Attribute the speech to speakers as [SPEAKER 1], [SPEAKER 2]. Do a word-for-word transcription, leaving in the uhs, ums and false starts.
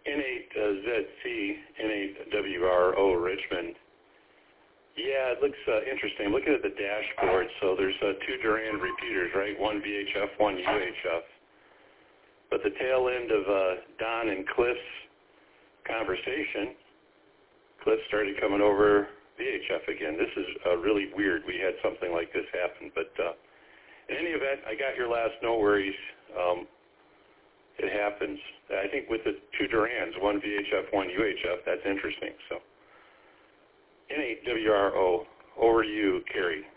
[SPEAKER 1] N eight Z C, N eight W R O Richmond. Yeah, it looks uh, interesting. I'm looking at the dashboard. So there's uh, two Durand repeaters, right? One V H F, one U H F. But the tail end of uh, Don and Cliff's conversation, Cliff started coming over V H F again. This is uh, really weird. We had something like this happen. But uh, in any event, I got your last no worries. Um, it happens. I think with the two Durands, one V H F, one U H F, that's interesting. So N eight W R O, over to you, Carrie.